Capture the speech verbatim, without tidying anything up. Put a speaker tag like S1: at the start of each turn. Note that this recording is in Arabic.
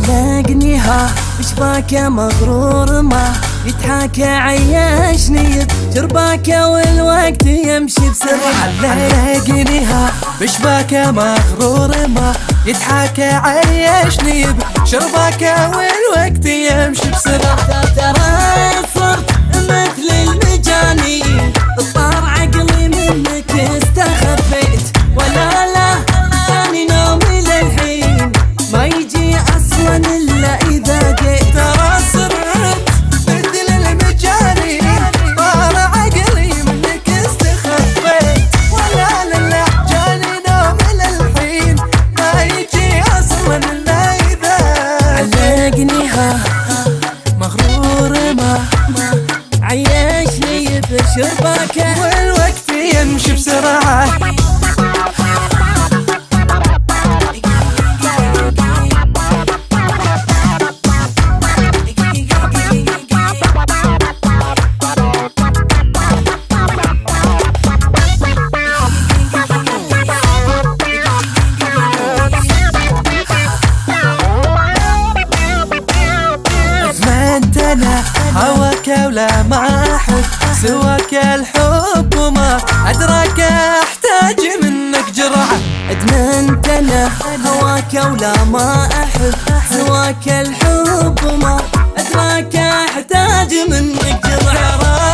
S1: علقنيها بشباك مغرور ما يتحاكى عيشني بجرباك والوقت يمشي بسرعة.
S2: علقنيها بشباك مغرور ما يتحاكى عيشني بشرباك والوقت يمشي بسرعة.
S1: ترى صرت مثل المجانين الطار عقلي منك استخفيت ولا لا ثاني نومي للحين ما يجي اصلا الا اذا جيت.
S2: ترى صرت مثل المجانين طار عقلي منك استخفيت ولا لا جاني نومي للحين ما يجي اصلا الا اذا
S1: علقنيها مغرور ما عيشني بشربك
S2: والوقت يمشي بسرعة. أنا هواك ولا ما أحب سواك الحب وما أدراك أحتاج منك جرعة.
S1: أدمنت أنا هواك ولا ما أحب سواك الحب وما أدراك أحتاج منك جرعة.